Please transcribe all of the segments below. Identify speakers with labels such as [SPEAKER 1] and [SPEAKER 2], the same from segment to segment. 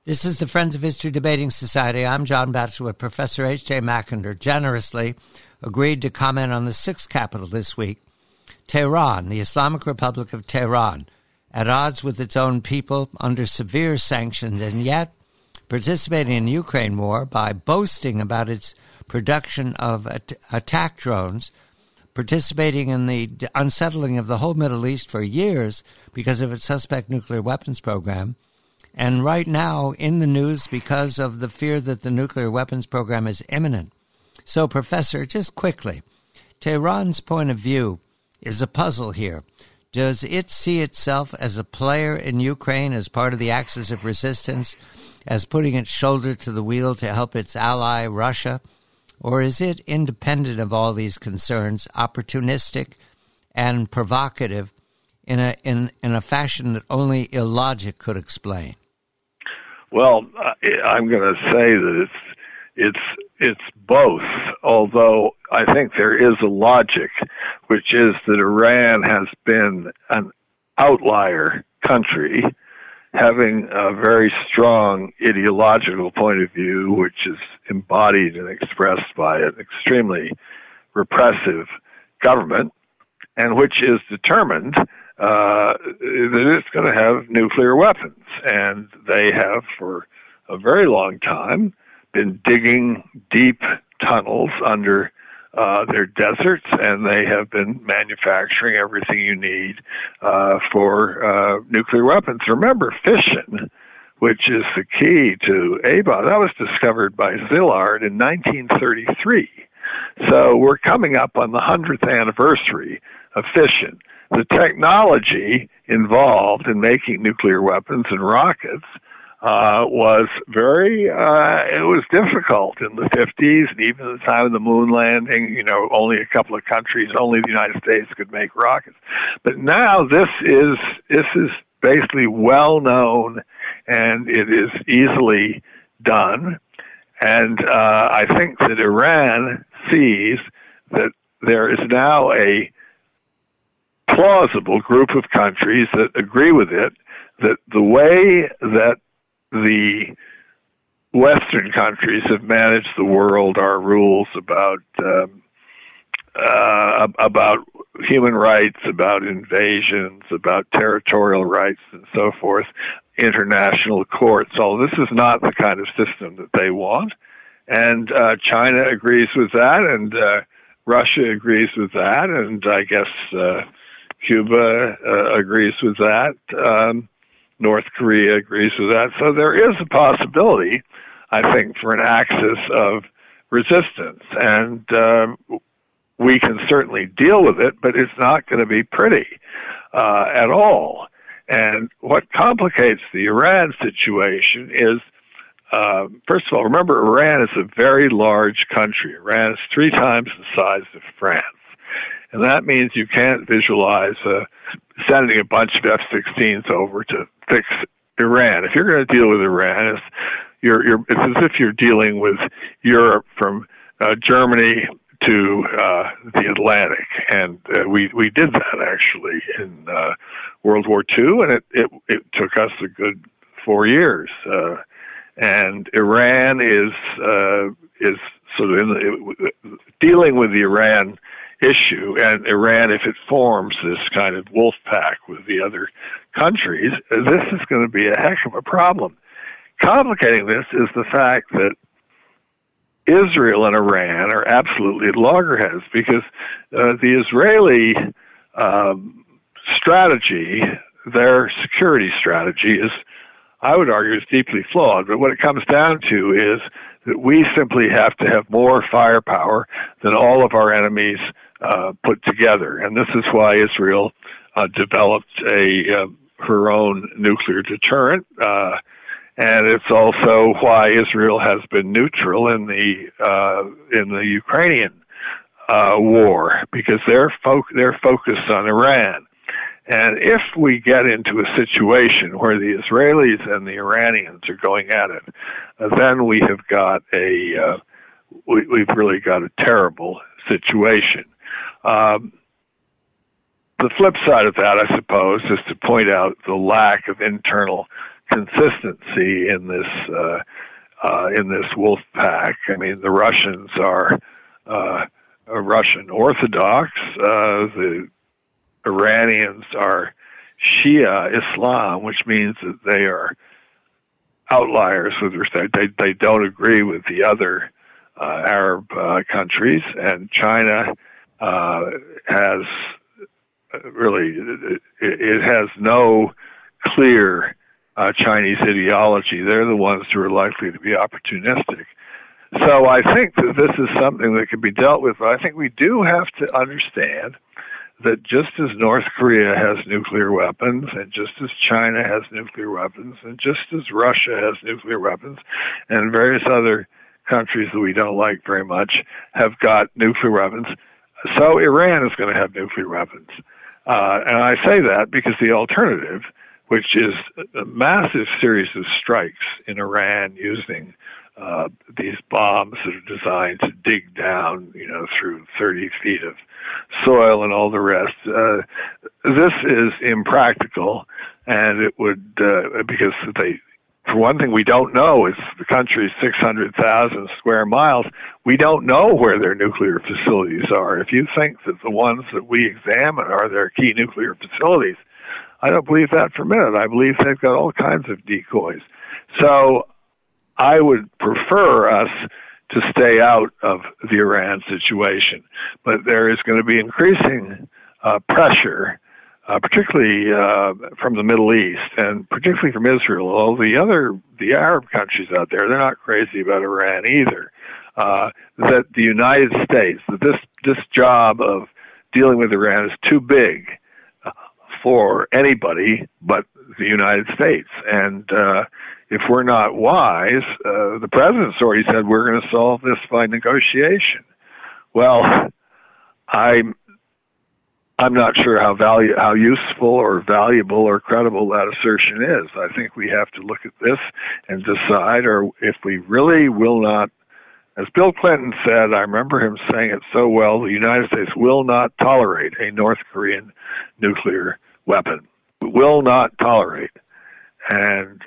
[SPEAKER 1] This is the Friends of History Debating Society. I'm John Batchelor with Professor H.J. Mackinder generously agreed to comment on the sixth capital this week, Tehran, the Islamic Republic of Tehran, at odds with its own people, under severe sanctions, and yet participating in the Ukraine war by boasting about its production of attack drones, participating in the unsettling of the whole Middle East for years because of its suspect nuclear weapons program, and right now in the news because of the fear that the nuclear weapons program is imminent. So, Professor, just quickly, Tehran's point of view is a puzzle here. Does it see itself as a player in Ukraine, as part of the axis of resistance, as putting its shoulder to the wheel to help its ally, Russia? Or is it independent of all these concerns, opportunistic and provocative in a fashion that only illogic could explain?
[SPEAKER 2] Well, I'm going to say that it's both, although I think there is a logic, which is that Iran has been an outlier country, having a very strong ideological point of view, which is embodied and expressed by an extremely repressive government, and which is determined that it's going to have nuclear weapons. And they have, for a very long time, been digging deep tunnels under their deserts, and they have been manufacturing everything you need for nuclear weapons. Remember, fission, which is the key to ABOT, that was discovered by Szilard in 1933. So we're coming up on the 100th anniversary of fission. The technology involved in making nuclear weapons and rockets was it was difficult in the 50s, and even at the time of the moon landing, only a couple of countries, only the United States could make rockets. But now this is basically well known, and it is easily done. And I think that Iran sees that there is now a plausible group of countries that agree with it, that the way that the Western countries have managed the world, our rules about human rights, about invasions, about territorial rights, and so forth, international courts. All this is not the kind of system that they want, and China agrees with that, and Russia agrees with that, and I guess Cuba agrees with that. North Korea agrees with that. So there is a possibility, I think, for an axis of resistance. And we can certainly deal with it, but it's not going to be pretty at all. And what complicates the Iran situation is, first of all, remember, Iran is a very large country. Iran is 3 times the size of France. And that means you can't visualize sending a bunch of F-16s over to fix Iran. If you're going to deal with Iran, it's as if you're dealing with Europe from Germany to the Atlantic. And we did that, actually, in World War II, and it took us a good 4 years. And Iran is sort of dealing with the Iran issue, and Iran, if it forms this kind of wolf pack with the other countries, this is going to be a heck of a problem. Complicating this is the fact that Israel and Iran are absolutely at loggerheads, because the Israeli strategy, their security strategy, is, I would argue, is deeply flawed. But what it comes down to is that we simply have to have more firepower than all of our enemies put together. And this is why Israel developed her own nuclear deterrent. And it's also why Israel has been neutral in the Ukrainian war, because they're focused on Iran. And if we get into a situation where the Israelis and the Iranians are going at it, then we have got we've really got a terrible situation. The flip side of that, I suppose, is to point out the lack of internal consistency in this wolf pack. I mean, the Russians are Russian Orthodox. The Iranians are Shia Islam, which means that they are outliers with respect. They don't agree with the other Arab countries, and China has really it has no clear Chinese ideology. They're the ones who are likely to be opportunistic. So I think that this is something that can be dealt with, but I think we do have to understand that just as North Korea has nuclear weapons, and just as China has nuclear weapons, and just as Russia has nuclear weapons, and various other countries that we don't like very much have got nuclear weapons, so Iran is going to have nuclear weapons. And I say that because the alternative, which is a massive series of strikes in Iran using these bombs that are designed to dig down, through 30 feet of soil and all the rest. This is impractical, and it would, because for one thing, we don't know. It's the country's 600,000 square miles. We don't know where their nuclear facilities are. If you think that the ones that we examine are their key nuclear facilities, I don't believe that for a minute. I believe they've got all kinds of decoys. So I would prefer us to stay out of the Iran situation. But there is going to be increasing pressure, particularly from the Middle East, and particularly from Israel. All the Arab countries out there, they're not crazy about Iran either. That the United States, that this job of dealing with Iran is too big for anybody but the United States. And if we're not wise, the president's already said we're going to solve this by negotiation. Well, I'm not sure how useful or valuable or credible that assertion is. I think we have to look at this and decide, or if we really will not, as Bill Clinton said, I remember him saying it so well, the United States will not tolerate a North Korean nuclear weapon. Will not tolerate. And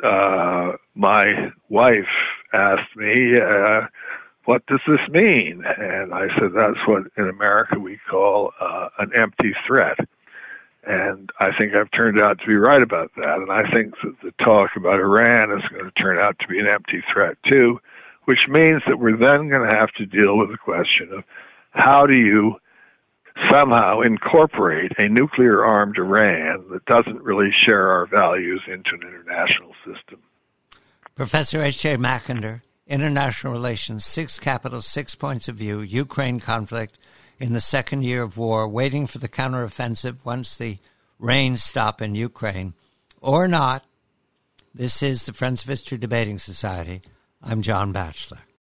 [SPEAKER 2] my wife asked me, what does this mean? And I said, that's what in America we call an empty threat. And I think I've turned out to be right about that. And I think that the talk about Iran is going to turn out to be an empty threat too, which means that we're then going to have to deal with the question of how do you somehow incorporate a nuclear-armed Iran that doesn't really share our values into an international system.
[SPEAKER 1] Professor H.J. Mackinder, International Relations, 6 Capitals, 6 Points of View, Ukraine conflict in the second year of war, waiting for the counteroffensive once the rains stop in Ukraine, or not. This is the Friends of History Debating Society. I'm John Batchelor.